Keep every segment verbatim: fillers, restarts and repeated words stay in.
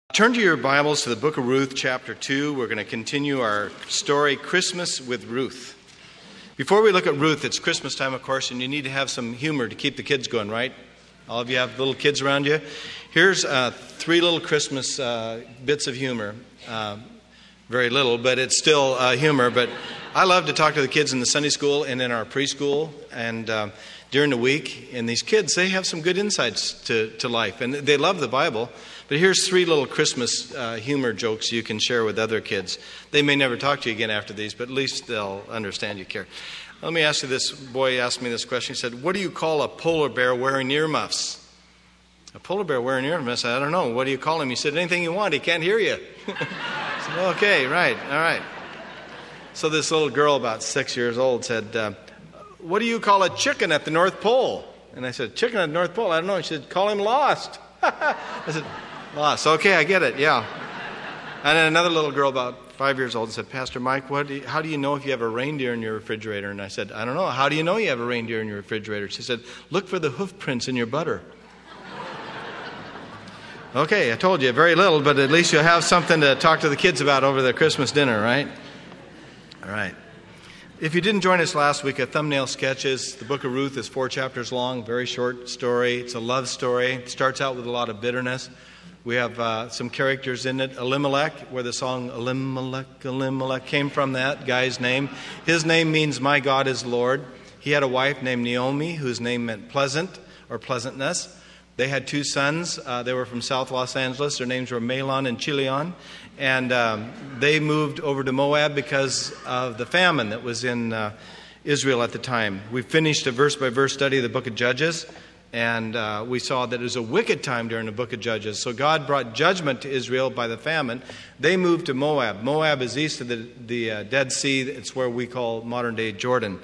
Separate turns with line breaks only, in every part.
Turn to your Bibles to the book of Ruth, chapter two. We're going to continue our story, Christmas with Ruth. Before we look at Ruth, it's Christmas time, of course, and you need to have some humor to keep the kids going, right? All of you have little kids around you? Here's uh, three little Christmas uh, bits of humor. Uh, very little, but it's still uh, humor. But I love to talk to the kids in the Sunday school and in our preschool and uh, during the week. And these kids, they have some good insights to, to life, and they love the Bible. But here's three little Christmas uh, humor jokes you can share with other kids. They may never talk to you again after these, but at least they'll understand you care. Let me ask you this. Boy asked me this question. He said, what do you call a polar bear wearing earmuffs? A polar bear wearing earmuffs? I don't know. What do you call him? He said, anything you want. He can't hear you. I said, okay, right, all right. So this little girl, about six years old, said, uh, what do you call a chicken at the North Pole? And I said, chicken at the North Pole? I don't know. She said, call him lost. I said, lost. Okay, I get it, yeah. And then another little girl about five years old said, Pastor Mike, what do you, how do you know if you have a reindeer in your refrigerator? And I said, I don't know. How do you know you have a reindeer in your refrigerator? She said, look for the hoof prints in your butter. Okay, I told you, very little, but at least you'll have something to talk to the kids about over the Christmas dinner, right? All right. If you didn't join us last week at Thumbnail Sketches, the book of Ruth is four chapters long, very short story. It's a love story. It starts out with a lot of bitterness. We have uh, some characters in it. Elimelech, where the song Elimelech, Elimelech came from, that guy's name. His name means my God is Lord. He had a wife named Naomi, whose name meant pleasant or pleasantness. They had two sons. Uh, they were from South Los Angeles. Their names were Mahlon and Chilion. And um, they moved over to Moab because of the famine that was in uh, Israel at the time. We finished a verse-by-verse study of the book of Judges. And uh, we saw that it was a wicked time during the book of Judges. So God brought judgment to Israel by the famine. They moved to Moab. Moab is east of the, the uh, Dead Sea. It's where we call modern-day Jordan.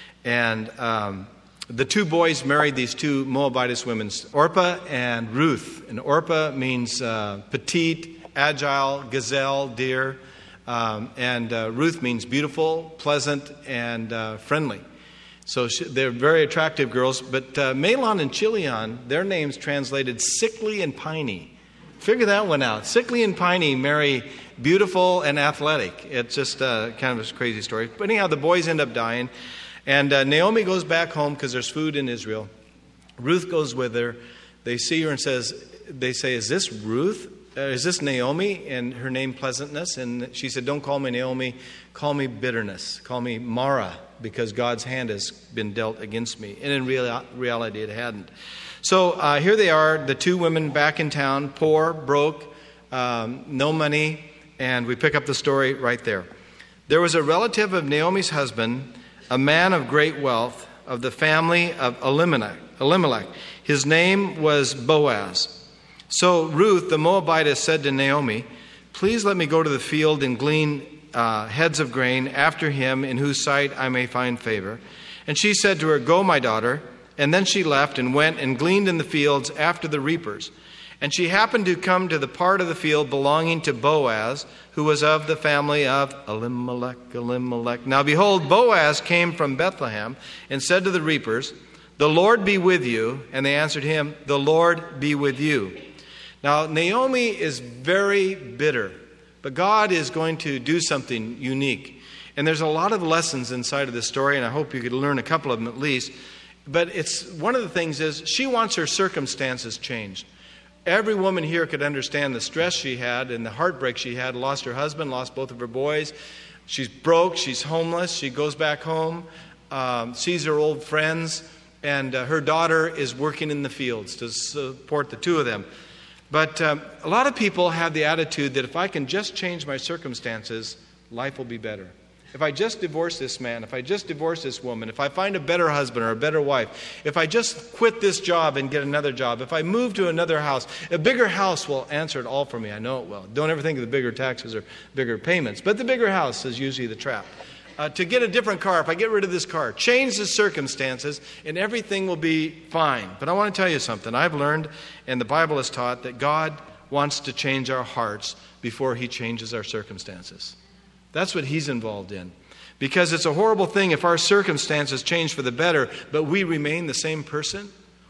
And um, the two boys married these two Moabitess women, Orpah and Ruth. And Orpah means uh, petite, agile, gazelle, deer. Um, and uh, Ruth means beautiful, pleasant, and uh, friendly. So she, they're very attractive girls. But uh, Mahlon and Chilion, their names translated sickly and piney. Figure that one out. Sickly and piney marry beautiful and athletic. It's just uh, kind of a crazy story. But anyhow, the boys end up dying. And uh, Naomi goes back home because there's food in Israel. Ruth goes with her. They see her and says, they say, is this Ruth? Uh, is this Naomi? And her name pleasantness. And she said, don't call me Naomi. Call me bitterness. Call me Mara, because God's hand has been dealt against me. And in real, reality, it hadn't. So uh, here they are, the two women back in town, poor, broke, um, no money. And we pick up the story right there. There was a relative of Naomi's husband, a man of great wealth, of the family of Elimelech. Elimelech. His name was Boaz. So Ruth, the Moabitess, said to Naomi, please let me go to the field and glean uh, heads of grain after him in whose sight I may find favor. And she said to her, go, my daughter. And then she left and went and gleaned in the fields after the reapers. And she happened to come to the part of the field belonging to Boaz, who was of the family of Elimelech, Elimelech. Now behold, Boaz came from Bethlehem and said to the reapers, the Lord be with you. And they answered him, the Lord be with you. Now Naomi is very bitter, but God is going to do something unique. And there's a lot of lessons inside of this story, and I hope you could learn a couple of them at least. But it's one of the things is she wants her circumstances changed. Every woman here could understand the stress she had and the heartbreak she had. Lost her husband, lost both of her boys. She's broke, she's homeless. She goes back home, um, sees her old friends, and uh, her daughter is working in the fields to support the two of them. But um, a lot of people have the attitude that if I can just change my circumstances, life will be better. If I just divorce this man, if I just divorce this woman, if I find a better husband or a better wife, if I just quit this job and get another job, if I move to another house, a bigger house will answer it all for me. I know it will. Don't ever think of the bigger taxes or bigger payments. But the bigger house is usually the trap. Uh, to get a different car, if I get rid of this car, change the circumstances, and everything will be fine. But I want to tell you something. I've learned, and the Bible has taught, that God wants to change our hearts before He changes our circumstances. That's what He's involved in. Because it's a horrible thing if our circumstances change for the better, but we remain the same person.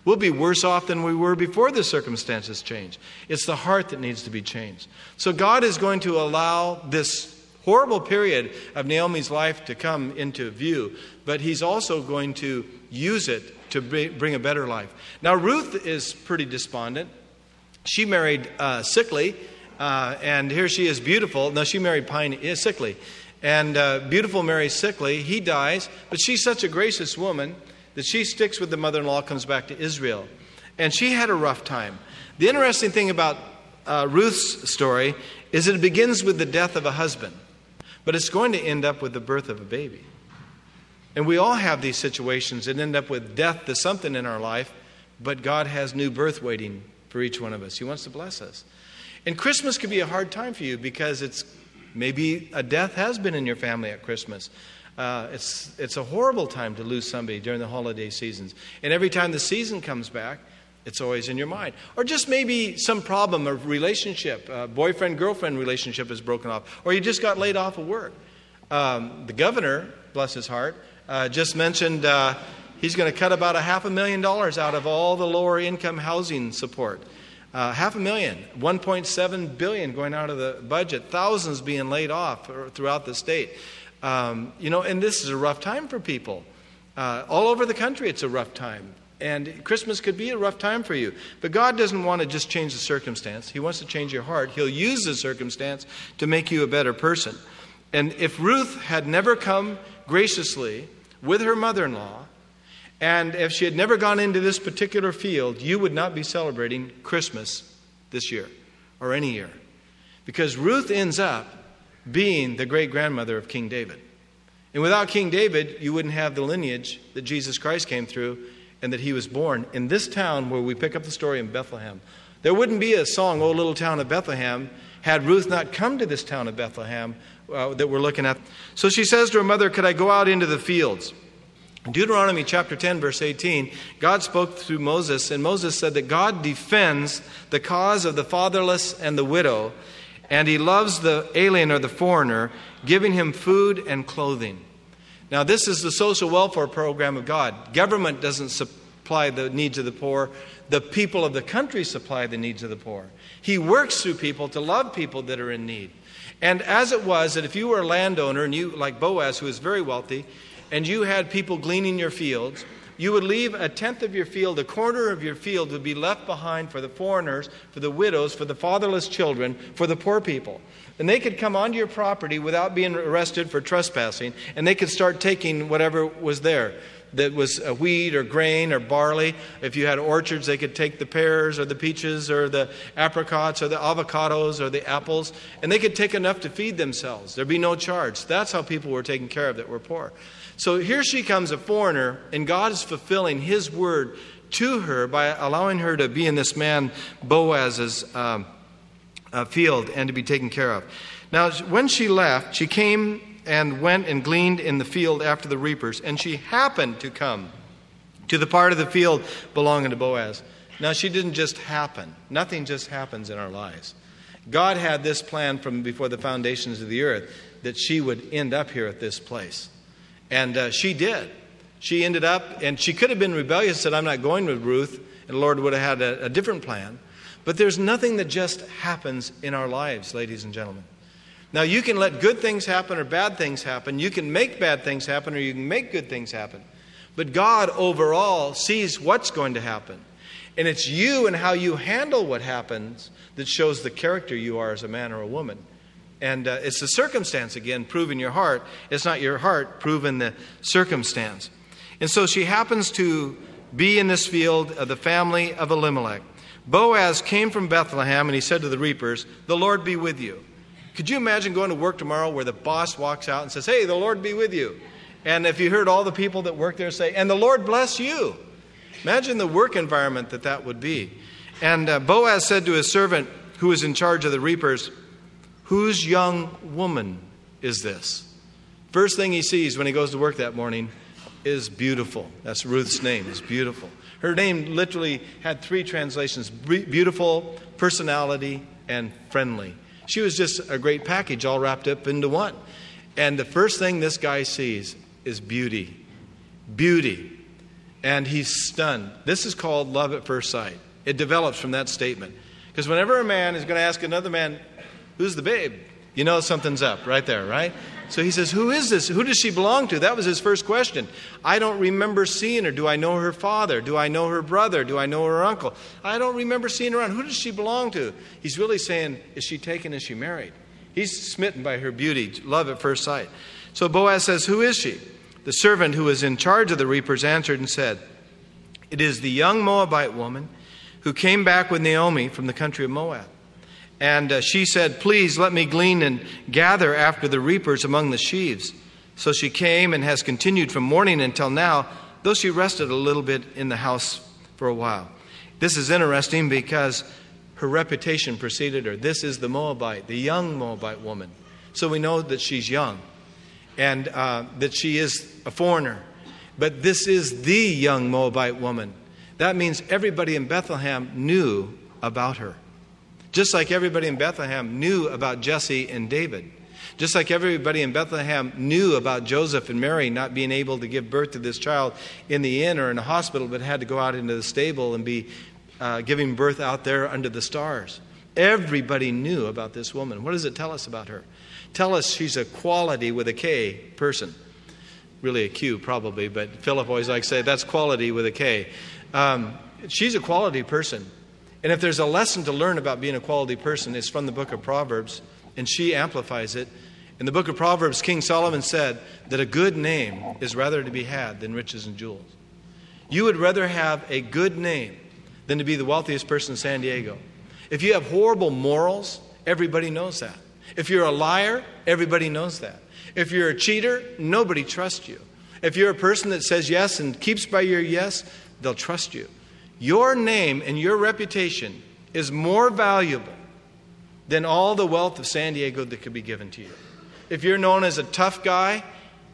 We'll be worse off than we were before the circumstances change. It's the heart that needs to be changed. So God is going to allow this horrible period of Naomi's life to come into view, but he's also going to use it to bring a better life. Now, Ruth is pretty despondent. She married uh, sickly, uh, and here she is beautiful. No, she married Pine, is sickly. And uh, beautiful marries sickly. He dies, but she's such a gracious woman that she sticks with the mother-in-law, comes back to Israel. And she had a rough time. The interesting thing about uh, Ruth's story is that it begins with the death of a husband, but it's going to end up with the birth of a baby. And we all have these situations that end up with death to something in our life, but God has new birth waiting for each one of us. He wants to bless us. And Christmas could be a hard time for you because it's maybe a death has been in your family at Christmas. Uh, it's it's a horrible time to lose somebody during the holiday seasons. And every time the season comes back, it's always in your mind. Or just maybe some problem, a relationship, a boyfriend-girlfriend relationship is broken off. Or you just got laid off of work. Um, the governor, bless his heart, uh, just mentioned uh, he's going to cut about a half a million dollars out of all the lower income housing support. Uh, half a million, one point seven billion going out of the budget, thousands being laid off throughout the state. Um, you know, and this is a rough time for people. Uh, all over the country, it's a rough time. And Christmas could be a rough time for you. But God doesn't want to just change the circumstance. He wants to change your heart. He'll use the circumstance to make you a better person. And if Ruth had never come graciously with her mother-in-law, and if she had never gone into this particular field, you would not be celebrating Christmas this year or any year. Because Ruth ends up being the great-grandmother of King David. And without King David, you wouldn't have the lineage that Jesus Christ came through and that he was born in this town where we pick up the story in Bethlehem. There wouldn't be a song, "Oh Little Town of Bethlehem," had Ruth not come to this town of Bethlehem uh, that we're looking at. So she says to her mother, "Could I go out into the fields?" In Deuteronomy chapter ten, verse eighteen, God spoke through Moses, and Moses said that God defends the cause of the fatherless and the widow, and he loves the alien or the foreigner, giving him food and clothing. Now, this is the social welfare program of God. Government doesn't supply the needs of the poor. The people of the country supply the needs of the poor. He works through people to love people that are in need. And as it was that if you were a landowner, and you, like Boaz, who is very wealthy, and you had people gleaning your fields, you would leave a tenth of your field, a quarter of your field would be left behind for the foreigners, for the widows, for the fatherless children, for the poor people. And they could come onto your property without being arrested for trespassing, and they could start taking whatever was there. That was wheat or grain or barley. If you had orchards, they could take the pears or the peaches or the apricots or the avocados or the apples, and they could take enough to feed themselves. There'd be no charge. That's how people were taken care of that were poor. So here she comes, a foreigner, and God is fulfilling his word to her by allowing her to be in this man Boaz's um, uh, field and to be taken care of. Now, when she left, she came and went and gleaned in the field after the reapers, and she happened to come to the part of the field belonging to Boaz. Now, she didn't just happen. Nothing just happens in our lives. God had this plan from before the foundations of the earth that she would end up here at this place. And uh, she did. She ended up, and she could have been rebellious, said, "I'm not going with Ruth," and the Lord would have had a, a different plan. But there's nothing that just happens in our lives, ladies and gentlemen. Now, you can let good things happen or bad things happen. You can make bad things happen or you can make good things happen. But God overall sees what's going to happen. And it's you and how you handle what happens that shows the character you are as a man or a woman. And uh, it's the circumstance, again, proving your heart. It's not your heart proving the circumstance. And so she happens to be in this field of the family of Elimelech. Boaz came from Bethlehem, and he said to the reapers, "The Lord be with you." Could you imagine going to work tomorrow where the boss walks out and says, "Hey, the Lord be with you." And if you heard all the people that work there say, "And the Lord bless you." Imagine the work environment that that would be. And uh, Boaz said to his servant who was in charge of the reapers, "Whose young woman is this?" First thing he sees when he goes to work that morning is beautiful. That's Ruth's name, is beautiful. Her name literally had three translations: beautiful, personality, and friendly. She was just a great package all wrapped up into one. And the first thing this guy sees is beauty. Beauty. And he's stunned. This is called love at first sight. It develops from that statement. Because whenever a man is going to ask another man, who's the babe? You know something's up right there, right? So he says, who is this? Who does she belong to? That was his first question. I don't remember seeing her. Do I know her father? Do I know her brother? Do I know her uncle? I don't remember seeing her around. Who does she belong to? He's really saying, is she taken? Is she married? He's smitten by her beauty, love at first sight. So Boaz says, who is she? The servant who was in charge of the reapers answered and said, it is the young Moabite woman who came back with Naomi from the country of Moab. And uh, she said, please let me glean and gather after the reapers among the sheaves. So she came and has continued from morning until now, though she rested a little bit in the house for a while. This is interesting because her reputation preceded her. This is the Moabite, the young Moabite woman. So we know that she's young and uh, that she is a foreigner. But this is the young Moabite woman. That means everybody in Bethlehem knew about her. Just like everybody in Bethlehem knew about Jesse and David. Just like everybody in Bethlehem knew about Joseph and Mary not being able to give birth to this child in the inn or in a hospital, but had to go out into the stable and be uh, giving birth out there under the stars. Everybody knew about this woman. What does it tell us about her? Tell us she's a quality with a K person. Really a Q probably, but Philip always likes to say that's quality with a K. Um, she's a quality person. And if there's a lesson to learn about being a quality person, it's from the book of Proverbs, and she amplifies it. In the book of Proverbs, King Solomon said that a good name is rather to be had than riches and jewels. You would rather have a good name than to be the wealthiest person in San Diego. If you have horrible morals, everybody knows that. If you're a liar, everybody knows that. If you're a cheater, nobody trusts you. If you're a person that says yes and keeps by your yes, they'll trust you. Your name and your reputation is more valuable than all the wealth of San Diego that could be given to you. If you're known as a tough guy,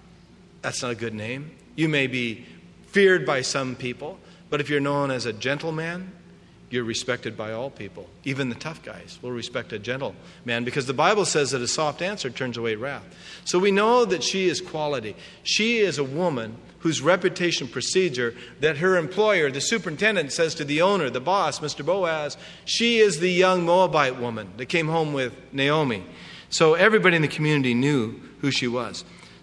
that's not a good name. You may be feared by some people, but if you're known as a gentleman, you're respected by all people. Even the tough guys will respect a gentleman because the Bible says that a soft answer turns away wrath. So we know that she is quality. She is a woman whose reputation precedes her, that her employer, the superintendent, says to the owner, the boss, Mister Boaz, she is the young Moabite woman that came home with Naomi. So everybody in the community knew who she was.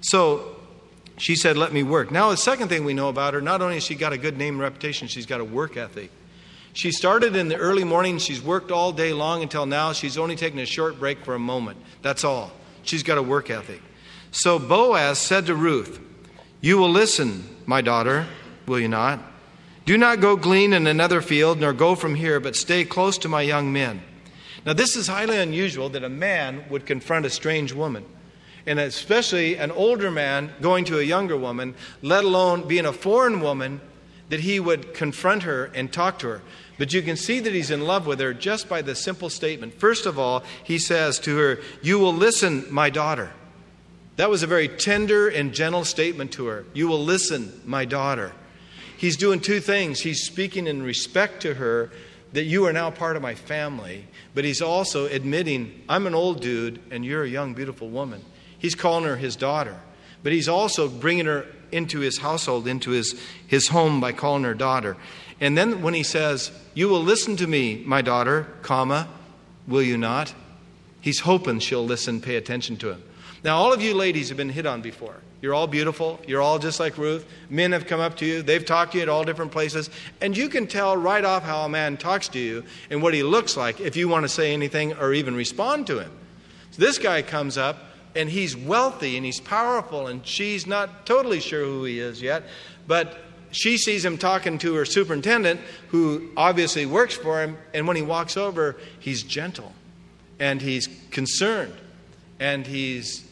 So she said, let me work. Now the second thing we know about her, not only has she got a good name and reputation, she's got a work ethic. She started in the early morning. She's worked all day long until now. She's only taken a short break for a moment. That's all. She's got a work ethic. So Boaz said to Ruth, you will listen, my daughter, will you not? Do not go glean in another field, nor go from here, but stay close to my young men. Now this is highly unusual that a man would confront a strange woman. And especially an older man going to a younger woman, let alone being a foreign woman, that he would confront her and talk to her. But you can see that he's in love with her just by the simple statement. First of all, he says to her, you will listen, my daughter. That was a very tender and gentle statement to her. You will listen, my daughter. He's doing two things. He's speaking in respect to her that you are now part of my family. But he's also admitting, I'm an old dude and you're a young, beautiful woman. He's calling her his daughter. But he's also bringing her into his household, into his, his home by calling her daughter. And then when he says, you will listen to me, my daughter, comma, will you not? He's hoping she'll listen, pay attention to him. Now, all of you ladies have been hit on before. You're all beautiful. You're all just like Ruth. Men have come up to you. They've talked to you at all different places. And you can tell right off how a man talks to you and what he looks like if you want to say anything or even respond to him. So this guy comes up, and he's wealthy and he's powerful, and she's not totally sure who he is yet. But she sees him talking to her superintendent, who obviously works for him. And when he walks over, he's gentle and he's concerned and he's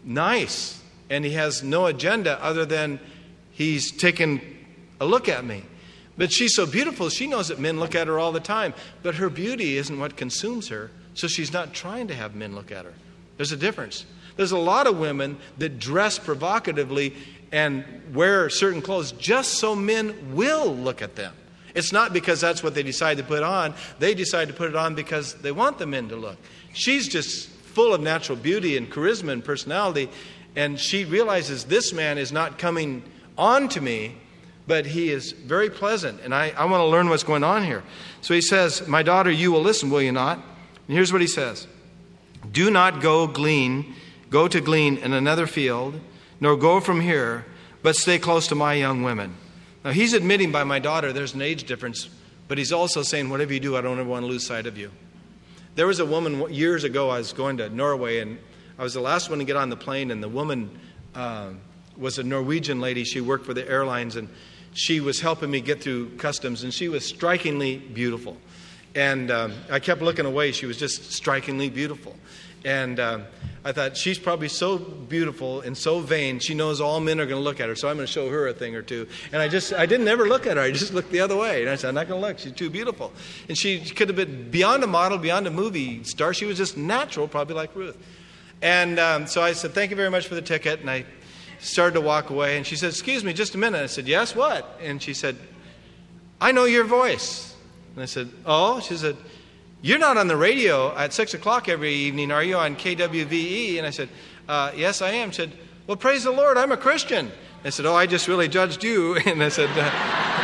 nice and he has no agenda other than he's taking a look at me. But she's so beautiful, she knows that men look at her all the time. But her beauty isn't what consumes her, so she's not trying to have men look at her. There's a difference. There's a lot of women that dress provocatively and wear certain clothes just so men will look at them. It's not because that's what they decide to put on. They decide to put it on because they want the men to look. She's just full of natural beauty and charisma and personality, and she realizes this man is not coming on to me but he is very pleasant, and I, I want to learn what's going on here. So he says, my daughter, you will listen, will you not? And here's what he says. Do not go glean, go to glean in another field, nor go from here, but stay close to my young women. Now he's admitting by my daughter there's an age difference, but he's also saying, whatever you do, I don't ever want to lose sight of you. There was a woman years ago, I was going to Norway, and I was the last one to get on the plane, and the woman uh, was a Norwegian lady. She worked for the airlines, and she was helping me get through customs, and she was strikingly beautiful. And um, I kept looking away. She was just strikingly beautiful. And um, I thought, she's probably so beautiful and so vain, she knows all men are going to look at her, so I'm going to show her a thing or two. And I just, I didn't ever look at her. I just looked the other way. And I said, I'm not going to look. She's too beautiful. And she could have been beyond a model, beyond a movie star. She was just natural, probably like Ruth. And um, so I said, thank you very much for the ticket. And I started to walk away. And she said, excuse me, just a minute. I said, yes, what? And she said, I know your voice. And I said, oh? She said, you're not on the radio at six o'clock every evening, are you, on K W V E? And I said, uh, yes, I am. She said, well, praise the Lord, I'm a Christian. I said, oh, I just really judged you. And I said, uh,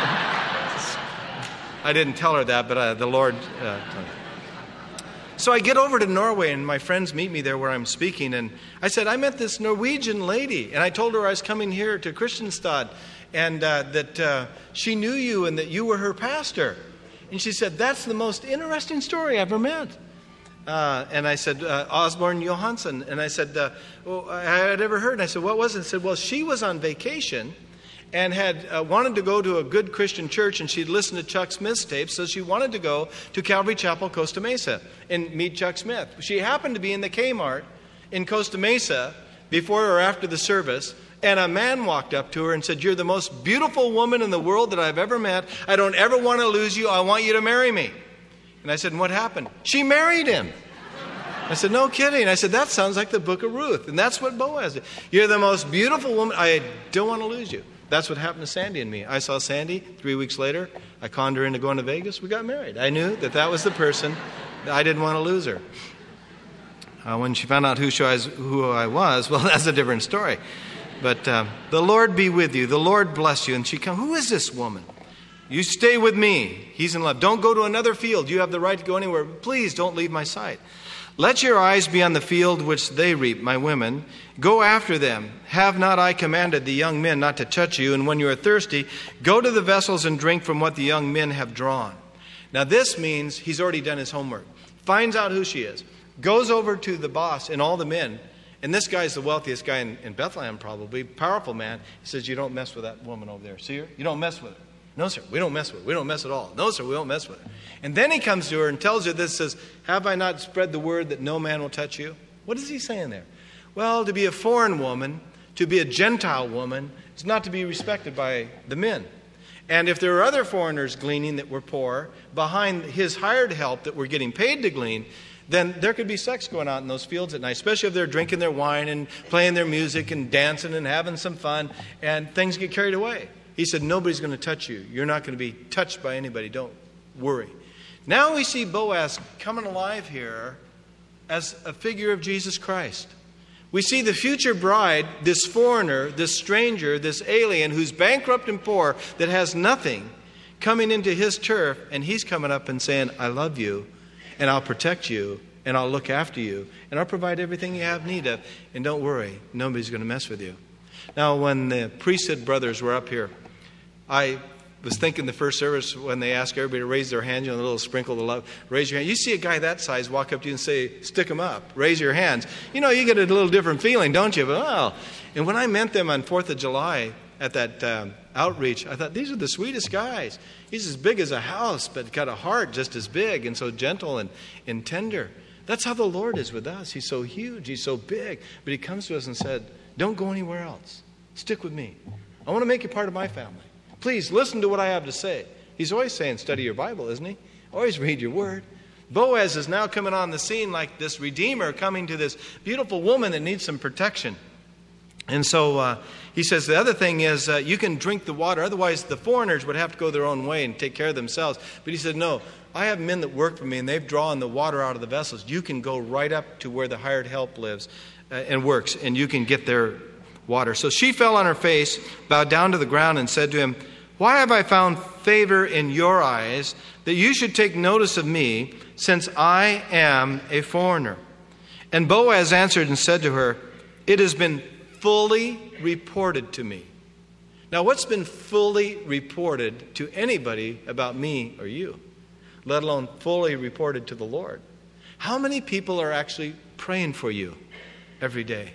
I didn't tell her that, but uh, the Lord uh, told me. So I get over to Norway, and my friends meet me there where I'm speaking. And I said, I met this Norwegian lady, and I told her I was coming here to Kristianstad, and uh, that uh, she knew you and that you were her pastor. And she said, that's the most interesting story I ever met. Uh, and I said, uh, Osborne Johansson. And I said, uh, well, I had ever heard. And I said, what was it? I said, well, she was on vacation and had uh, wanted to go to a good Christian church, and she'd listened to Chuck Smith's tapes, so she wanted to go to Calvary Chapel, Costa Mesa, and meet Chuck Smith. She happened to be in the Kmart in Costa Mesa before or after the service, and a man walked up to her and said, you're the most beautiful woman in the world that I've ever met. I don't ever want to lose you. I want you to marry me. And I said, and what happened? She married him. I said, no kidding. I said, that sounds like the book of Ruth. And that's what Boaz did. You're the most beautiful woman. I don't want to lose you. That's what happened to Sandy and me. I saw Sandy three weeks later. I conned her into going to Vegas. We got married. I knew that that was the person. I didn't want to lose her. Uh, when she found out who, she was, who I was, well, that's a different story. But uh, the Lord be with you. The Lord bless you. And she come, who is this woman? You stay with me. He's in love. Don't go to another field. You have the right to go anywhere. Please don't leave my sight. Let your eyes be on the field which they reap, my women. Go after them. Have not I commanded the young men not to touch you? And when you are thirsty, go to the vessels and drink from what the young men have drawn. Now this means he's already done his homework. Finds out who she is. Goes over to the boss and all the men. And this guy's the wealthiest guy in, in Bethlehem, probably. Powerful man. He says, you don't mess with that woman over there. See her? You don't mess with her. No, sir, we don't mess with her. We don't mess at all. No, sir, we don't mess with her. And then he comes to her and tells her this, says, have I not spread the word that no man will touch you? What is he saying there? Well, to be a foreign woman, to be a Gentile woman, is not to be respected by the men. And if there are other foreigners gleaning that were poor, behind his hired help that were getting paid to glean, then there could be sex going on in those fields at night, especially if they're drinking their wine and playing their music and dancing and having some fun, and things get carried away. He said, nobody's going to touch you. You're not going to be touched by anybody. Don't worry. Now we see Boaz coming alive here as a figure of Jesus Christ. We see the future bride, this foreigner, this stranger, this alien who's bankrupt and poor, that has nothing, coming into his turf, and he's coming up and saying, I love you, and I'll protect you, and I'll look after you, and I'll provide everything you have need of, and don't worry, nobody's going to mess with you. Now, when the priesthood brothers were up here, I was thinking the first service when they asked everybody to raise their hand, you know, the little sprinkle of love, raise your hand. You see a guy that size walk up to you and say, stick them up, raise your hands. You know, you get a little different feeling, don't you? But, oh. And when I met them on fourth of July at that um, outreach, I thought, these are the sweetest guys. He's as big as a house, but got a heart just as big and so gentle and, and tender. That's how the Lord is with us. He's so huge. He's so big. But he comes to us and said, don't go anywhere else. Stick with me. I want to make you part of my family. Please listen to what I have to say. He's always saying, study your Bible, isn't he? Always read your word. Boaz is now coming on the scene like this Redeemer coming to this beautiful woman that needs some protection. And so uh, he says the other thing is uh, you can drink the water. Otherwise, the foreigners would have to go their own way and take care of themselves. But he said, no, I have men that work for me, and they've drawn the water out of the vessels. You can go right up to where the hired help lives uh, and works, and you can get their water. So she fell on her face, bowed down to the ground, and said to him, Why have I found favor in your eyes, that you should take notice of me, since I am a foreigner? And Boaz answered and said to her, it has been fully reported to me. Now, what's been fully reported to anybody about me or you, let alone fully reported to the Lord? How many people are actually praying for you every day?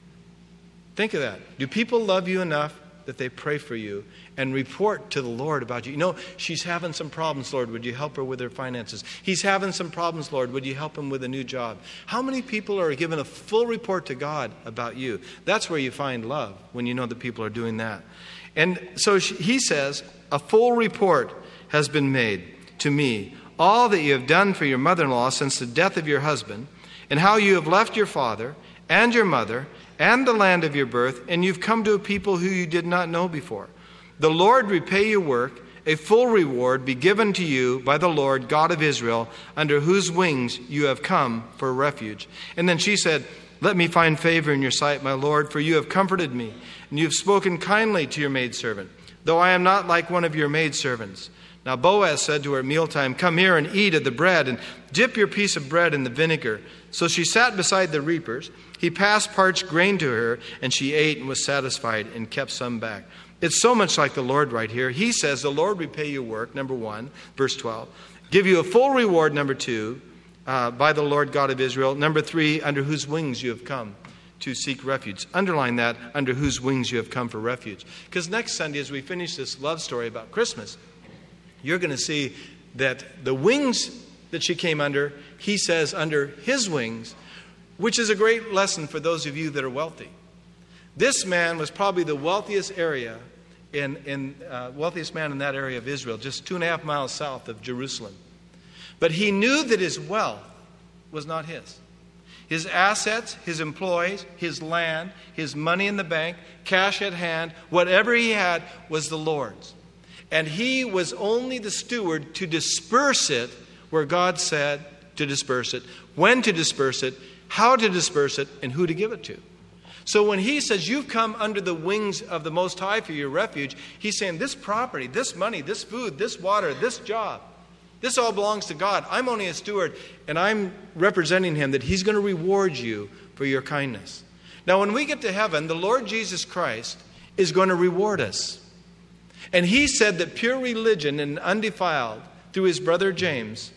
Think of that. Do people love you enough that they pray for you and report to the Lord about you? You know, she's having some problems, Lord. Would you help her with her finances? He's having some problems, Lord. Would you help him with a new job? How many people are given a full report to God about you? That's where you find love, when you know that people are doing that. And so she, he says, a full report has been made to me, all that you have done for your mother-in-law since the death of your husband, and how you have left your father and your mother and the land of your birth, and you've come to a people who you did not know before. The Lord repay your work, a full reward be given to you by the Lord God of Israel, under whose wings you have come for refuge. And then she said, let me find favor in your sight, my Lord, for you have comforted me, and you have spoken kindly to your maidservant, though I am not like one of your maidservants. Now Boaz said to her at mealtime, come here and eat of the bread, and dip your piece of bread in the vinegar. So she sat beside the reapers. He passed parched grain to her, and she ate and was satisfied and kept some back. It's so much like the Lord right here. He says, the Lord repay your work, number one, verse twelve. Give you a full reward, number two, uh, by the Lord God of Israel. Number three, under whose wings you have come to seek refuge. Underline that, under whose wings you have come for refuge. Because next Sunday, as we finish this love story about Christmas, you're going to see that the wings that she came under, he says under his wings, which is a great lesson for those of you that are wealthy. This man was probably the wealthiest area in, in uh, wealthiest man in that area of Israel, just two and a half miles south of Jerusalem. But he knew that his wealth was not his. His assets, his employees, his land, his money in the bank, cash at hand, whatever he had was the Lord's. And he was only the steward to disperse it where God said to disperse it, when to disperse it, how to disperse it, and who to give it to. So when he says, you've come under the wings of the Most High for your refuge, he's saying this property, this money, this food, this water, this job, this all belongs to God. I'm only a steward, and I'm representing him that he's going to reward you for your kindness. Now, when we get to heaven, the Lord Jesus Christ is going to reward us. And he said that pure religion and undefiled through his brother James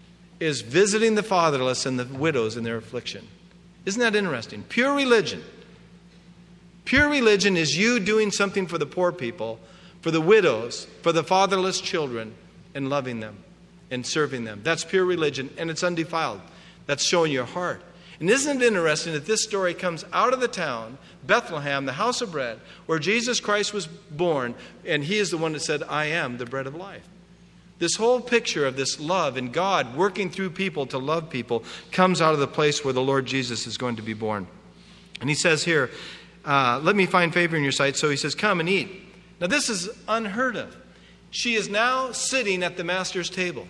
is visiting the fatherless and the widows in their affliction. Isn't that interesting? Pure religion. Pure religion is you doing something for the poor people, for the widows, for the fatherless children, and loving them and serving them. That's pure religion, and it's undefiled. That's showing your heart. And isn't it interesting that this story comes out of the town, Bethlehem, the house of bread, where Jesus Christ was born, and he is the one that said, I am the bread of life. This whole picture of this love and God working through people to love people comes out of the place where the Lord Jesus is going to be born. And he says here, uh, let me find favor in your sight. So he says, come and eat. Now this is unheard of. She is now sitting at the master's table.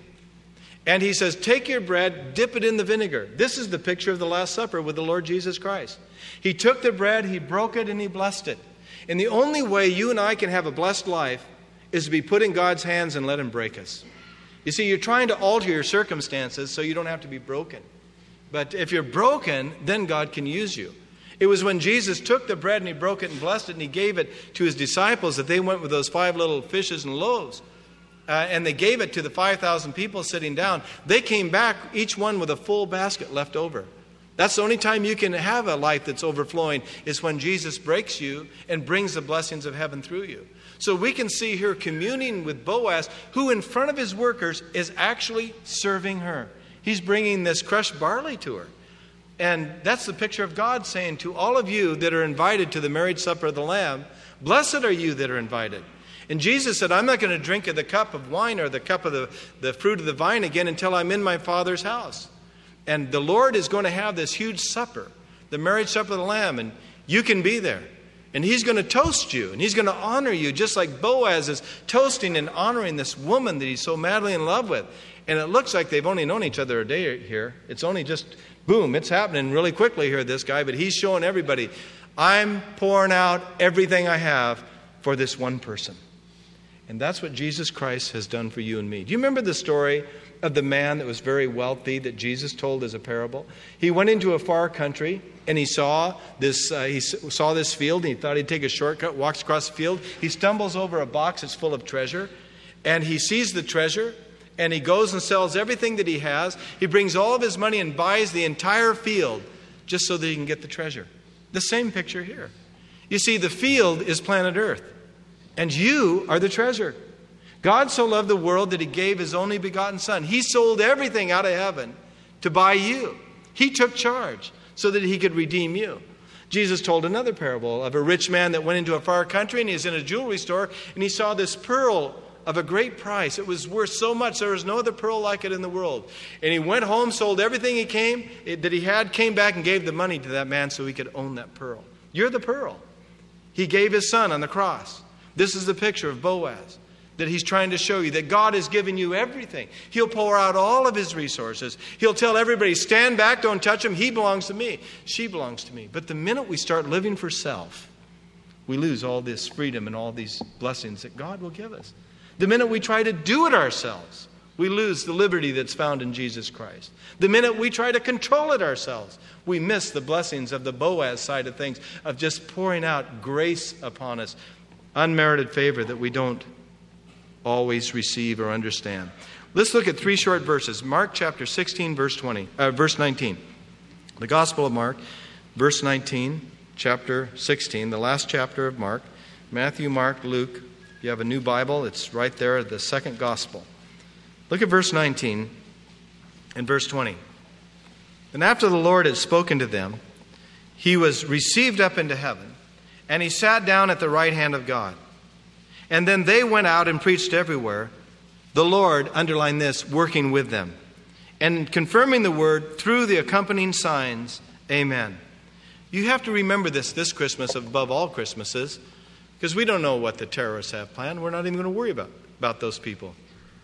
And he says, take your bread, dip it in the vinegar. This is the picture of the Last Supper with the Lord Jesus Christ. He took the bread, he broke it, and he blessed it. And the only way you and I can have a blessed life is to be put in God's hands and let him break us. You see, you're trying to alter your circumstances so you don't have to be broken. But if you're broken, then God can use you. It was when Jesus took the bread and he broke it and blessed it and he gave it to his disciples that they went with those five little fishes and loaves. Uh, and they gave it to the five thousand people sitting down. They came back, each one with a full basket left over. That's the only time you can have a life that's overflowing, is when Jesus breaks you and brings the blessings of heaven through you. So we can see her communing with Boaz, who in front of his workers is actually serving her. He's bringing this crushed barley to her. And that's the picture of God saying to all of you that are invited to the marriage supper of the Lamb, blessed are you that are invited. And Jesus said, I'm not going to drink of the cup of wine or the cup of the, the fruit of the vine again until I'm in my Father's house. And the Lord is going to have this huge supper, the marriage supper of the Lamb, and you can be there. And he's going to toast you, and he's going to honor you, just like Boaz is toasting and honoring this woman that he's so madly in love with. And it looks like they've only known each other a day here. It's only just, boom, it's happening really quickly here, this guy. But he's showing everybody, I'm pouring out everything I have for this one person. And that's what Jesus Christ has done for you and me. Do you remember the story of the man that was very wealthy that Jesus told as a parable? He went into a far country and he saw this uh, he saw this field, and he thought he'd take a shortcut, walks across the field. He stumbles over a box that's full of treasure, and he sees the treasure, and he goes and sells everything that he has. He brings all of his money and buys the entire field just so that he can get the treasure. The same picture here. You see, the field is planet Earth, and you are the treasure. God so loved the world that he gave his only begotten Son. He sold everything out of heaven to buy you. He took charge so that he could redeem you. Jesus told another parable of a rich man that went into a far country, and he was in a jewelry store, and he saw this pearl of a great price. It was worth so much, there was no other pearl like it in the world. And he went home, sold everything he came that he had, came back and gave the money to that man so he could own that pearl. You're the pearl. He gave his son on the cross. This is the picture of Boaz that he's trying to show you, that God has given you everything. He'll pour out all of his resources. He'll tell everybody, stand back, don't touch him. He belongs to me. She belongs to me. But the minute we start living for self, we lose all this freedom and all these blessings that God will give us. The minute we try to do it ourselves, we lose the liberty that's found in Jesus Christ. The minute we try to control it ourselves, we miss the blessings of the Boaz side of things, of just pouring out grace upon us, unmerited favor that we don't always receive or understand. Let's look at three short verses. Mark chapter sixteen, verse twenty, uh, verse nineteen. The Gospel of Mark, verse nineteen, chapter sixteen, the last chapter of Mark. Matthew, Mark, Luke. If you have a new Bible, it's right there, the second Gospel. Look at verse nineteen and verse twenty. And after the Lord had spoken to them, he was received up into heaven, and he sat down at the right hand of God. And then they went out and preached everywhere, the Lord, underline this, working with them, and confirming the word through the accompanying signs. Amen. You have to remember this this Christmas above all Christmases, because we don't know what the terrorists have planned. We're not even going to worry about, about those people.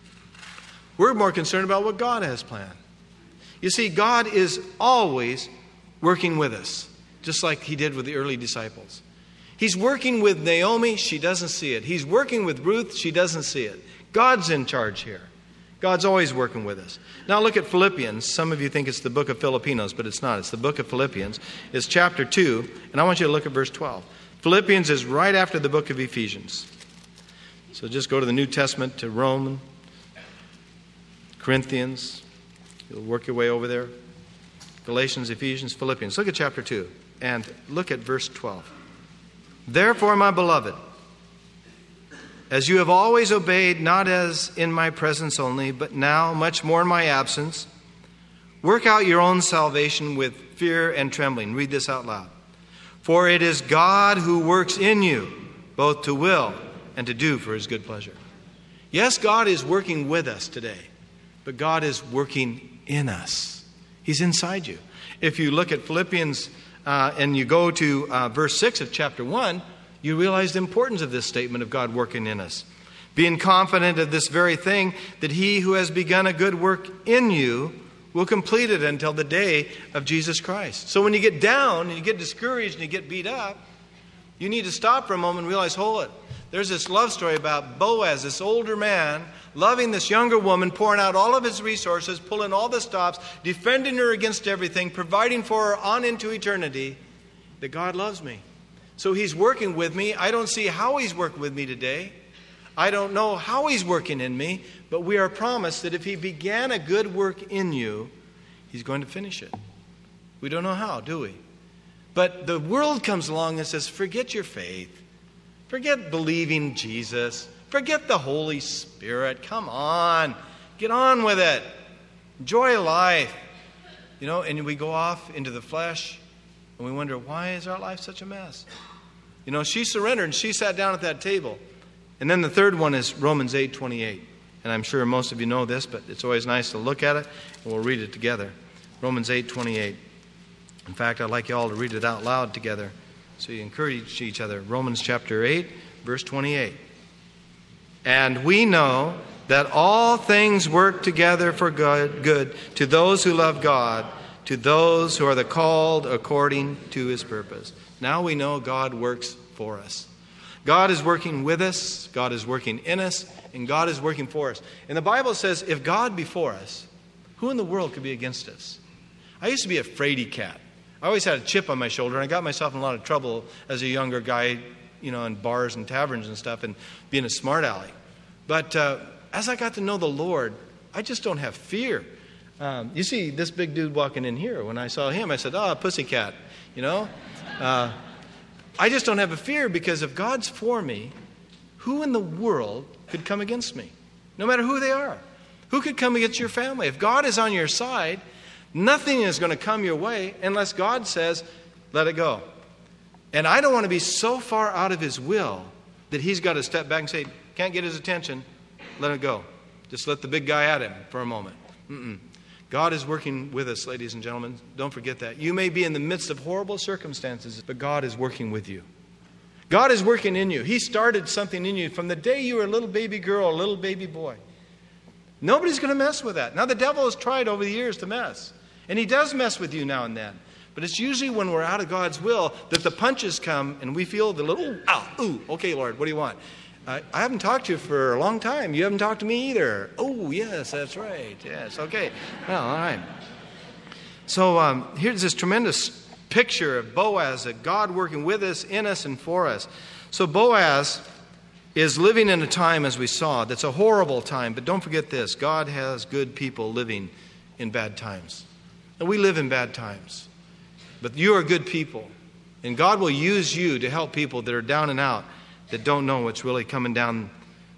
We're more concerned about what God has planned. You see, God is always working with us, just like he did with the early disciples. He's working with Naomi, she doesn't see it. He's working with Ruth, she doesn't see it. God's in charge here. God's always working with us. Now look at Philippians. Some of you think it's the book of Filipinos, but it's not. It's the book of Philippians. It's chapter two, and I want you to look at verse twelve. Philippians is right after the book of Ephesians. So just go to the New Testament, to Romans, Corinthians. You'll work your way over there. Galatians, Ephesians, Philippians. Look at chapter two, and look at verse twelve. Therefore, my beloved, as you have always obeyed, not as in my presence only, but now much more in my absence, work out your own salvation with fear and trembling. Read this out loud. For it is God who works in you, both to will and to do for his good pleasure. Yes, God is working with us today, but God is working in us. He's inside you. If you look at Philippians Uh, and you go to uh, verse six of chapter one, you realize the importance of this statement of God working in us. Being confident of this very thing, that he who has begun a good work in you will complete it until the day of Jesus Christ. So when you get down and you get discouraged and you get beat up, you need to stop for a moment and realize, hold it. There's this love story about Boaz, this older man, loving this younger woman, pouring out all of his resources, pulling all the stops, defending her against everything, providing for her on into eternity, that God loves me. So he's working with me. I don't see how he's working with me today. I don't know how he's working in me, but we are promised that if he began a good work in you, he's going to finish it. We don't know how, do we? But the world comes along and says, forget your faith. Forget believing Jesus. Forget the Holy Spirit. Come on. Get on with it. Enjoy life. You know, and we go off into the flesh and we wonder, why is our life such a mess? You know, she surrendered and she sat down at that table. And then the third one is Romans eight twenty-eight. And I'm sure most of you know this, but it's always nice to look at it, and we'll read it together. Romans eight twenty-eight. In fact, I'd like you all to read it out loud together so you encourage each other. Romans chapter eight, verse twenty-eight. And we know that all things work together for good, good to those who love God, to those who are the called according to his purpose. Now we know God works for us. God is working with us, God is working in us, and God is working for us. And the Bible says, if God be for us, who in the world could be against us? I used to be a fraidy cat. I always had a chip on my shoulder, and I got myself in a lot of trouble as a younger guy, you know, in bars and taverns and stuff, and being a smart aleck. But uh, as I got to know the Lord, I just don't have fear. Um, you see this big dude walking in here. When I saw him, I said, oh, pussycat, you know. Uh, I just don't have a fear, because if God's for me, who in the world could come against me? No matter who they are. Who could come against your family? If God is on your side, nothing is going to come your way unless God says, let it go. And I don't want to be so far out of his will that he's got to step back and say, can't get his attention, let it go. Just let the big guy at him for a moment. Mm-mm. God is working with us, ladies and gentlemen. Don't forget that. You may be in the midst of horrible circumstances, but God is working with you. God is working in you. He started something in you from the day you were a little baby girl, a little baby boy. Nobody's going to mess with that. Now, the devil has tried over the years to mess. And he does mess with you now and then. But it's usually when we're out of God's will that the punches come and we feel the little, ow, ooh, okay, Lord, what do you want? Uh, I haven't talked to you for a long time. You haven't talked to me either. Oh, yes, that's right. Yes, okay. Well, all right. So um, here's this tremendous picture of Boaz, that God working with us, in us, and for us. So Boaz is living in a time, as we saw, that's a horrible time. But don't forget this. God has good people living in bad times. And we live in bad times. But you are good people. And God will use you to help people that are down and out, that don't know what's really coming down,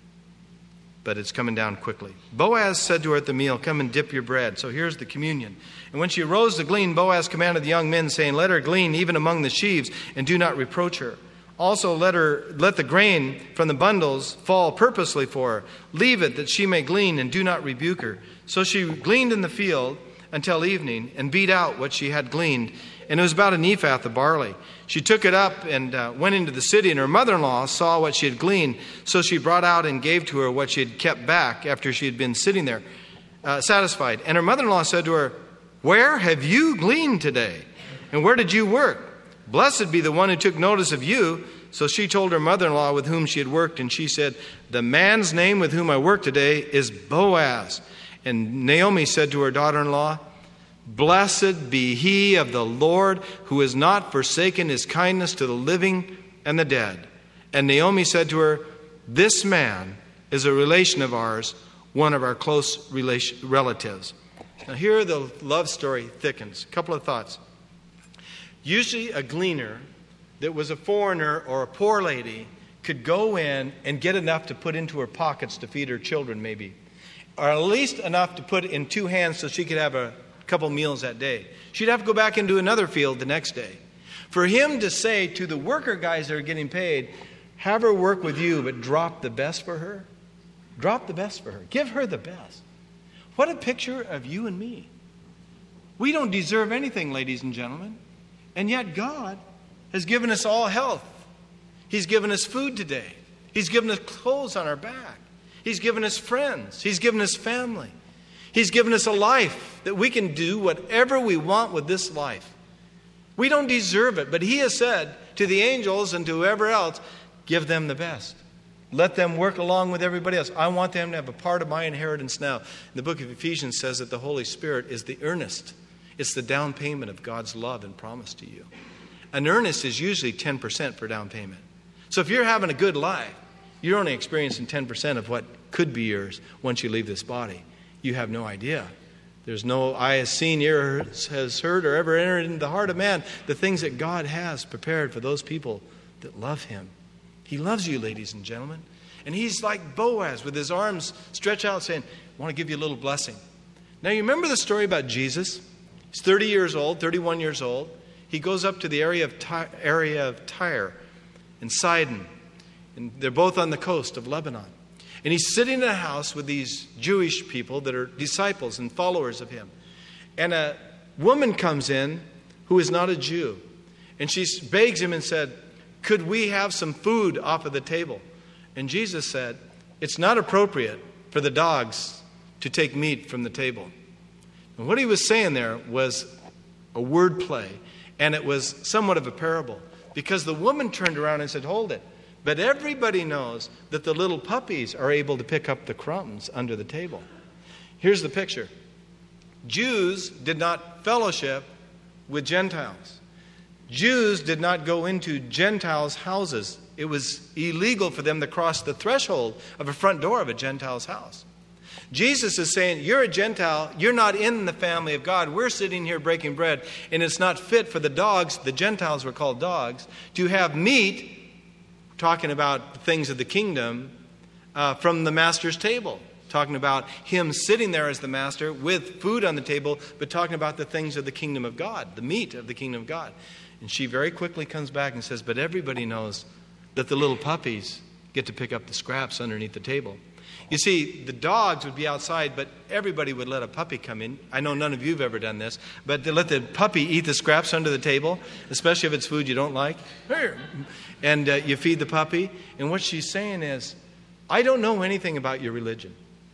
but it's coming down quickly. Boaz said to her at the meal, come and dip your bread. So here's the communion. And when she arose to glean, Boaz commanded the young men, saying, let her glean even among the sheaves, and do not reproach her. Also let her let the grain from the bundles fall purposely for her. Leave it that she may glean, and do not rebuke her. So she gleaned in the field until evening, and beat out what she had gleaned. And it was about an ephah of barley. She took it up and uh, went into the city, and her mother-in-law saw what she had gleaned. So she brought out and gave to her what she had kept back after she had been sitting there, uh, satisfied. And her mother-in-law said to her, where have you gleaned today? And where did you work? Blessed be the one who took notice of you. So she told her mother-in-law with whom she had worked, and she said, the man's name with whom I work today is Boaz. And Naomi said to her daughter-in-law, blessed be he of the Lord, who has not forsaken his kindness to the living and the dead. And Naomi said to her, this man is a relation of ours, one of our close relation, relatives. Now here the love story thickens. A couple of thoughts. Usually a gleaner that was a foreigner or a poor lady could go in and get enough to put into her pockets to feed her children, maybe. Or at least enough to put in two hands so she could have a couple meals that day. She'd have to go back into another field the next day. For him to say to the worker guys that are getting paid, have her work with you, but drop the best for her. Drop the best for her. Give her the best. What a picture of you and me. We don't deserve anything, ladies and gentlemen. And yet God has given us all health. He's given us food today. He's given us clothes on our back. He's given us friends. He's given us family. He's given us a life that we can do whatever we want with this life. We don't deserve it, but he has said to the angels and to whoever else, give them the best. Let them work along with everybody else. I want them to have a part of my inheritance now. The book of Ephesians says that the Holy Spirit is the earnest. It's the down payment of God's love and promise to you. An earnest is usually ten percent for down payment. So if you're having a good life, you're only experiencing ten percent of what could be yours once you leave this body. You have no idea. There's no eye has seen, ear has heard, or ever entered into the heart of man the things that God has prepared for those people that love him. He loves you, ladies and gentlemen. And he's like Boaz with his arms stretched out saying, I want to give you a little blessing. Now you remember the story about Jesus? He's thirty years old, thirty-one years old. He goes up to the area of Tyre, area of Tyre and Sidon. And they're both on the coast of Lebanon. And he's sitting in a house with these Jewish people that are disciples and followers of him. And a woman comes in who is not a Jew. And she begs him and said, could we have some food off of the table? And Jesus said, it's not appropriate for the dogs to take meat from the table. And what he was saying there was a word play. And it was somewhat of a parable. Because the woman turned around and said, hold it. But everybody knows that the little puppies are able to pick up the crumbs under the table. Here's the picture. Jews did not fellowship with Gentiles. Jews did not go into Gentiles' houses. It was illegal for them to cross the threshold of a front door of a Gentile's house. Jesus is saying, you're a Gentile, you're not in the family of God. We're sitting here breaking bread, and it's not fit for the dogs, the Gentiles were called dogs, to have meat, talking about the things of the kingdom, uh, from the master's table. Talking about him sitting there as the master with food on the table, but talking about the things of the kingdom of God, the meat of the kingdom of God. And she very quickly comes back and says, but everybody knows that the little puppies get to pick up the scraps underneath the table. You see, the dogs would be outside, but everybody would let a puppy come in. I know none of you have ever done this, but they let the puppy eat the scraps under the table, especially if it's food you don't like. And uh, you feed the puppy. And what she's saying is, I don't know anything about your religion.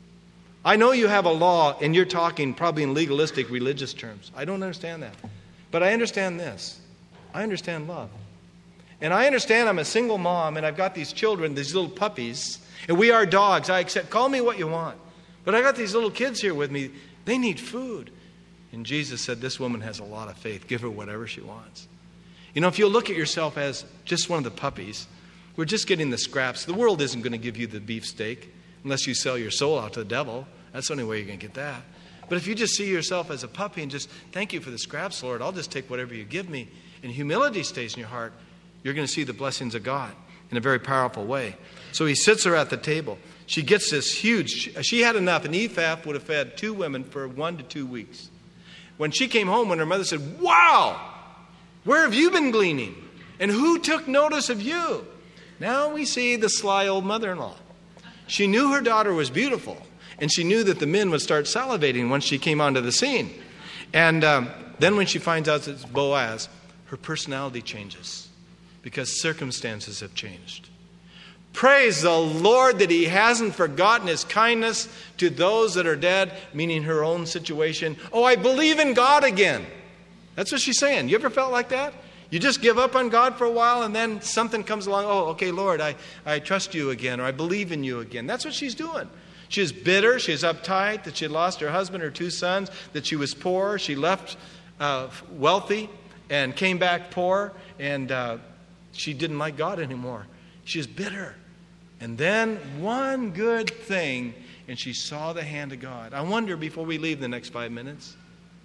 I know you have a law, and you're talking probably in legalistic religious terms. I don't understand that. But I understand this. I understand love. And I understand I'm a single mom, and I've got these children, these little puppies, and we are dogs. I accept, call me what you want. But I got these little kids here with me. They need food. And Jesus said, this woman has a lot of faith. Give her whatever she wants. You know, if you'll look at yourself as just one of the puppies, we're just getting the scraps. The world isn't going to give you the beefsteak unless you sell your soul out to the devil. That's the only way you're going to get that. But if you just see yourself as a puppy and just, thank you for the scraps, Lord, I'll just take whatever you give me, and humility stays in your heart, you're going to see the blessings of God in a very powerful way. So he sits her at the table. She gets this huge, she had enough. An ephah would have fed two women for one to two weeks. When she came home, when her mother said, wow, where have you been gleaning? And who took notice of you? Now we see the sly old mother-in-law. She knew her daughter was beautiful. And she knew that the men would start salivating once she came onto the scene. And um, then when she finds out it's Boaz, her personality changes because circumstances have changed. Praise the Lord that he hasn't forgotten his kindness to those that are dead, meaning her own situation. Oh, I believe in God again. That's what she's saying. You ever felt like that? You just give up on God for a while and then something comes along. Oh, okay, Lord, I, I trust you again, or I believe in you again. That's what she's doing. She was bitter. She was uptight that she had lost her husband, her two sons, that she was poor. She left uh, wealthy and came back poor, and uh, she didn't like God anymore. She was bitter. And then one good thing, and she saw the hand of God. I wonder, before we leave the next five minutes,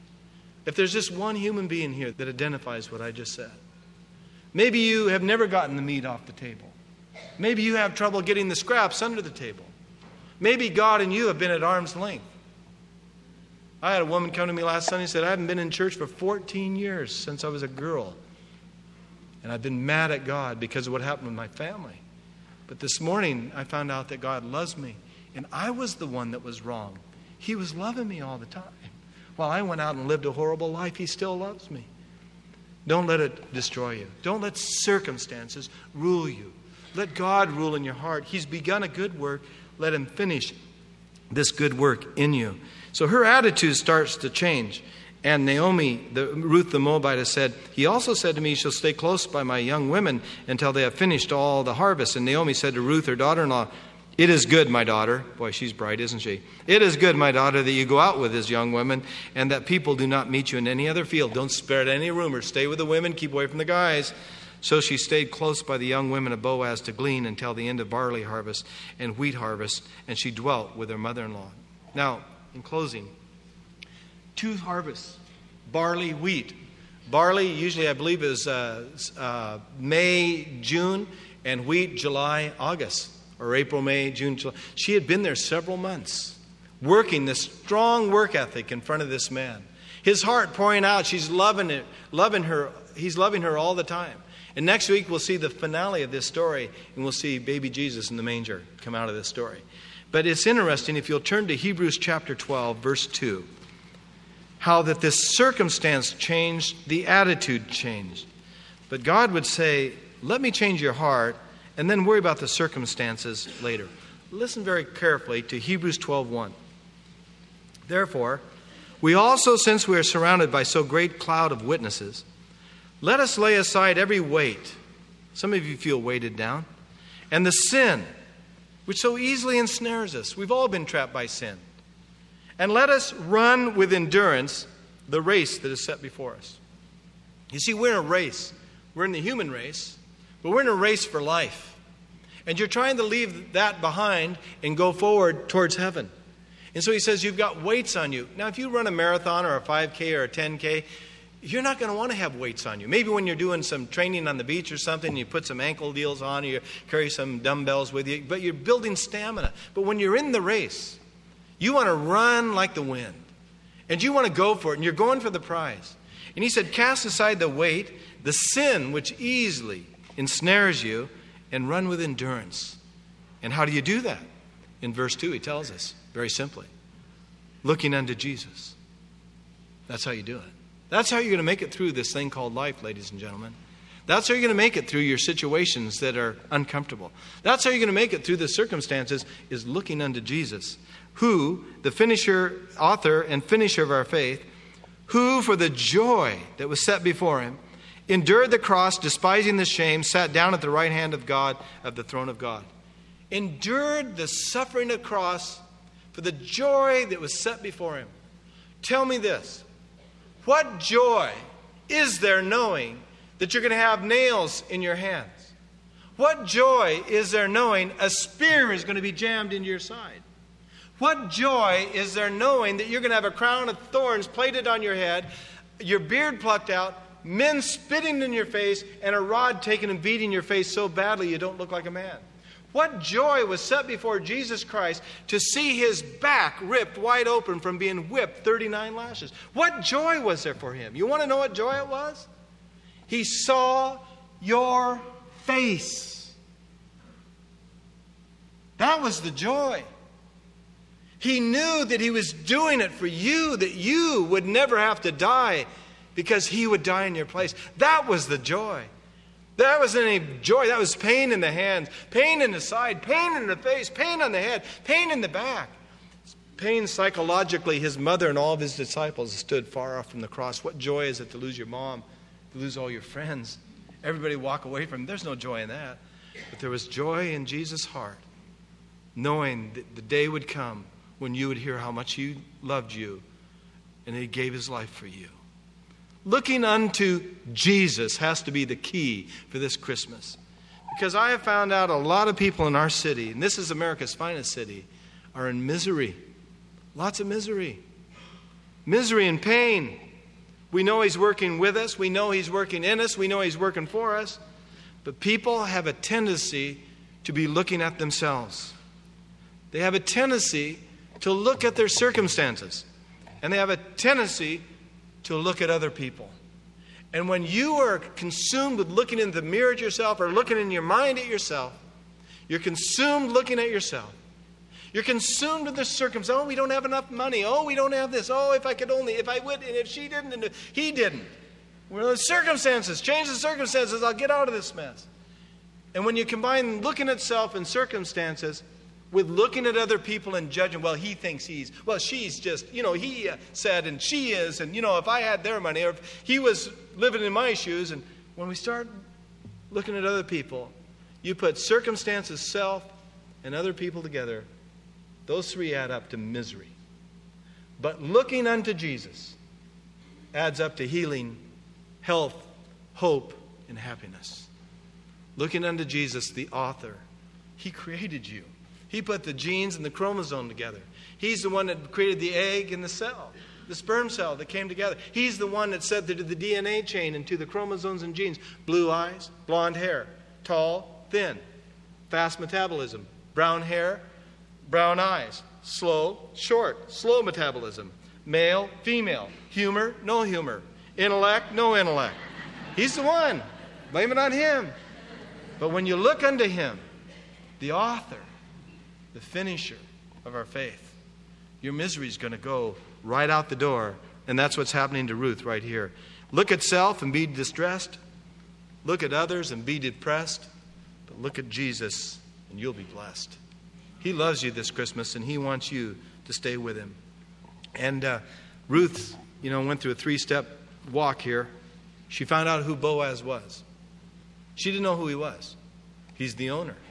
if there's just one human being here that identifies what I just said. Maybe you have never gotten the meat off the table. Maybe you have trouble getting the scraps under the table. Maybe God and you have been at arm's length. I had a woman come to me last Sunday and said, I haven't been in church for fourteen years since I was a girl. And I've been mad at God because of what happened with my family. But this morning, I found out that God loves me. And I was the one that was wrong. He was loving me all the time. While I went out and lived a horrible life, he still loves me. Don't let it destroy you. Don't let circumstances rule you. Let God rule in your heart. He's begun a good work. Let him finish this good work in you. So her attitude starts to change. And Naomi, the, Ruth the Moabitess said, he also said to me, shall stay close by my young women until they have finished all the harvest. And Naomi said to Ruth, her daughter-in-law, it is good, my daughter. Boy, she's bright, isn't she? It is good, my daughter, that you go out with his young women and that people do not meet you in any other field. Don't spread any rumors. Stay with the women. Keep away from the guys. So she stayed close by the young women of Boaz to glean until the end of barley harvest and wheat harvest, and she dwelt with her mother-in-law. Now, in closing, two harvests, barley, wheat. Barley, usually I believe, is uh, uh, May, June, and wheat, July, August, or April, May, June, July. She had been there several months, working this strong work ethic in front of this man. His heart pouring out. She's loving it, loving her. He's loving her all the time. And next week we'll see the finale of this story, and we'll see baby Jesus in the manger come out of this story. But it's interesting, if you'll turn to Hebrews chapter twelve, verse two, how that this circumstance changed, the attitude changed. But God would say, let me change your heart, and then worry about the circumstances later. Listen very carefully to Hebrews twelve one. Therefore, we also, since we are surrounded by so great cloud of witnesses, let us lay aside every weight. Some of you feel weighted down. and the sin, which so easily ensnares us. We've all been trapped by sin. And let us run with endurance the race that is set before us. You see, we're in a race. We're in the human race, but we're in a race for life. And you're trying to leave that behind and go forward towards heaven. And so he says you've got weights on you. Now, if you run a marathon or a five K or a ten K, you're not going to want to have weights on you. Maybe when you're doing some training on the beach or something, you put some ankle deals on, or you carry some dumbbells with you, but you're building stamina. But when you're in the race, you want to run like the wind, and you want to go for it, and you're going for the prize. And he said, cast aside the weight, the sin which easily ensnares you, and run with endurance. And how do you do that? In verse two, he tells us, very simply, looking unto Jesus. That's how you do it. That's how you're going to make it through this thing called life, ladies and gentlemen. That's how you're going to make it through your situations that are uncomfortable. That's how you're going to make it through the circumstances, is looking unto Jesus, who, the finisher, author and finisher of our faith, who for the joy that was set before him, endured the cross, despising the shame, sat down at the right hand of God, of the throne of God. Endured the suffering of the cross for the joy that was set before him. Tell me this. What joy is there knowing that you're going to have nails in your hands? What joy is there knowing a spear is going to be jammed into your side? What joy is there knowing that you're going to have a crown of thorns plated on your head, your beard plucked out, men spitting in your face, and a rod taken and beating your face so badly you don't look like a man? What joy was set before Jesus Christ to see his back ripped wide open from being whipped thirty-nine lashes? What joy was there for him? You want to know what joy it was? He saw your face. That was the joy. He knew that he was doing it for you, that you would never have to die because he would die in your place. That was the joy. That wasn't any joy. That was pain in the hands, pain in the side, pain in the face, pain on the head, pain in the back. Pain psychologically. His mother and all of his disciples stood far off from the cross. What joy is it to lose your mom, to lose all your friends? Everybody walk away from him. There's no joy in that. But there was joy in Jesus' heart, knowing that the day would come when you would hear how much he loved you and he gave his life for you. Looking unto Jesus has to be the key for this Christmas. Because I have found out a lot of people in our city, and this is America's finest city, are in misery. Lots of misery. Misery and pain. We know he's working with us. We know he's working in us. We know he's working for us. But people have a tendency to be looking at themselves. They have a tendency to look at their circumstances. And they have a tendency to look at other people. And when you are consumed with looking in the mirror at yourself or looking in your mind at yourself, you're consumed looking at yourself. You're consumed with the circumstance. Oh, we don't have enough money. Oh, we don't have this. Oh, if I could only, if I would, and if she didn't, and if he didn't. Well, the circumstances, change the circumstances, I'll get out of this mess. And when you combine looking at self and circumstances with looking at other people and judging, well, he thinks he's, well, she's just, you know, he uh, said, and she is, and, you know, if I had their money, or if he was living in my shoes. And when we start looking at other people, you put circumstances, self, and other people together, those three add up to misery. But looking unto Jesus adds up to healing, health, hope, and happiness. Looking unto Jesus, the author, he created you. He put the genes and the chromosome together. He's the one that created the egg and the cell, the sperm cell that came together. He's the one that said to the D N A chain and to the chromosomes and genes, blue eyes, blonde hair, tall, thin, fast metabolism, brown hair, brown eyes, slow, short, slow metabolism, male, female, humor, no humor, intellect, no intellect. He's the one. Blame it on him. But when you look unto him, the author, the finisher of our faith, your misery is going to go right out the door. And that's what's happening to Ruth right here. Look at self and be distressed. Look at others and be depressed. But look at Jesus and you'll be blessed. He loves you this Christmas and he wants you to stay with him. And uh, Ruth, you know, went through a three-step walk here. She found out who Boaz was. She didn't know who he was. He's the owner.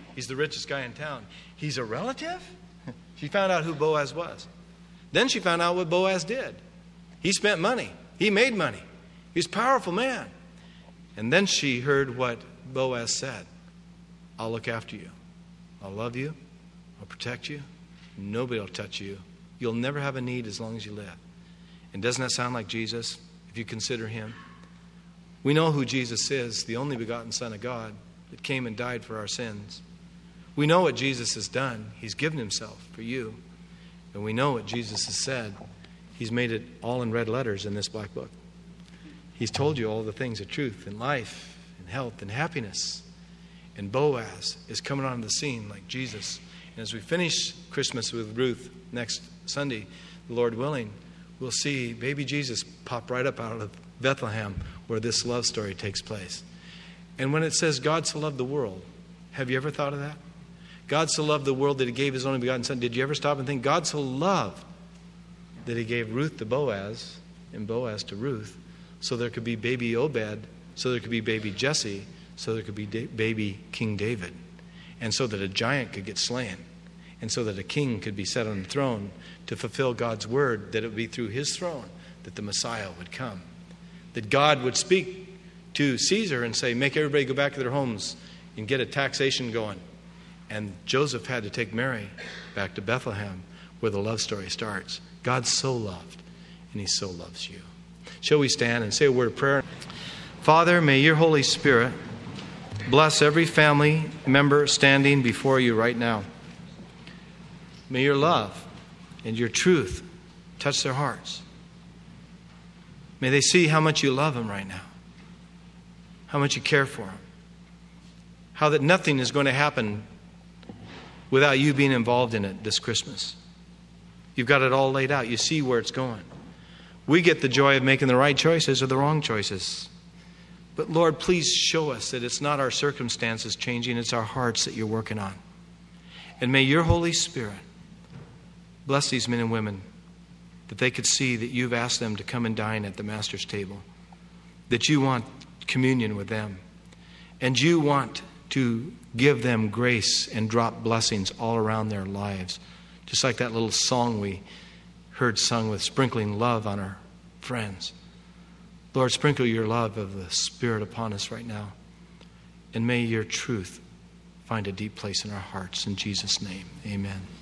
He's the richest guy in town. He's a relative? She found out who Boaz was. Then she found out what Boaz did. He spent money. He made money. He's a powerful man. And then she heard what Boaz said. I'll look after you. I'll love you. I'll protect you. Nobody will touch you. You'll never have a need as long as you live. And doesn't that sound like Jesus, if you consider him? We know who Jesus is, the only begotten Son of God that came and died for our sins. We know what Jesus has done. He's given himself for you. And we know what Jesus has said. He's made it all in red letters in this black book. He's told you all the things of truth and life and health and happiness. And Boaz is coming onto the scene like Jesus. And as we finish Christmas with Ruth next Sunday, the Lord willing, we'll see baby Jesus pop right up out of Bethlehem where this love story takes place. And when it says God so loved the world, have you ever thought of that? God so loved the world that he gave his only begotten Son. Did you ever stop and think, God so loved that he gave Ruth to Boaz and Boaz to Ruth so there could be baby Obed, so there could be baby Jesse, so there could be da- baby King David, and so that a giant could get slain, and so that a king could be set on the throne to fulfill God's word, that it would be through his throne that the Messiah would come. That God would speak to Caesar and say, make everybody go back to their homes and get a taxation going. And Joseph had to take Mary back to Bethlehem where the love story starts. God so loved, and he so loves you. Shall we stand and say a word of prayer? Father, may your Holy Spirit bless every family member standing before you right now. May your love and your truth touch their hearts. May they see how much you love them right now, how much you care for them, how that nothing is going to happen without you being involved in it this Christmas. You've got it all laid out. You see where it's going. We get the joy of making the right choices or the wrong choices. But Lord, please show us that it's not our circumstances changing, it's our hearts that you're working on. And may your Holy Spirit bless these men and women, that they could see that you've asked them to come and dine at the Master's table, that you want communion with them, and you want to give them grace and drop blessings all around their lives. Just like that little song we heard sung with sprinkling love on our friends. Lord, sprinkle your love of the Spirit upon us right now. And may your truth find a deep place in our hearts. In Jesus' name, amen.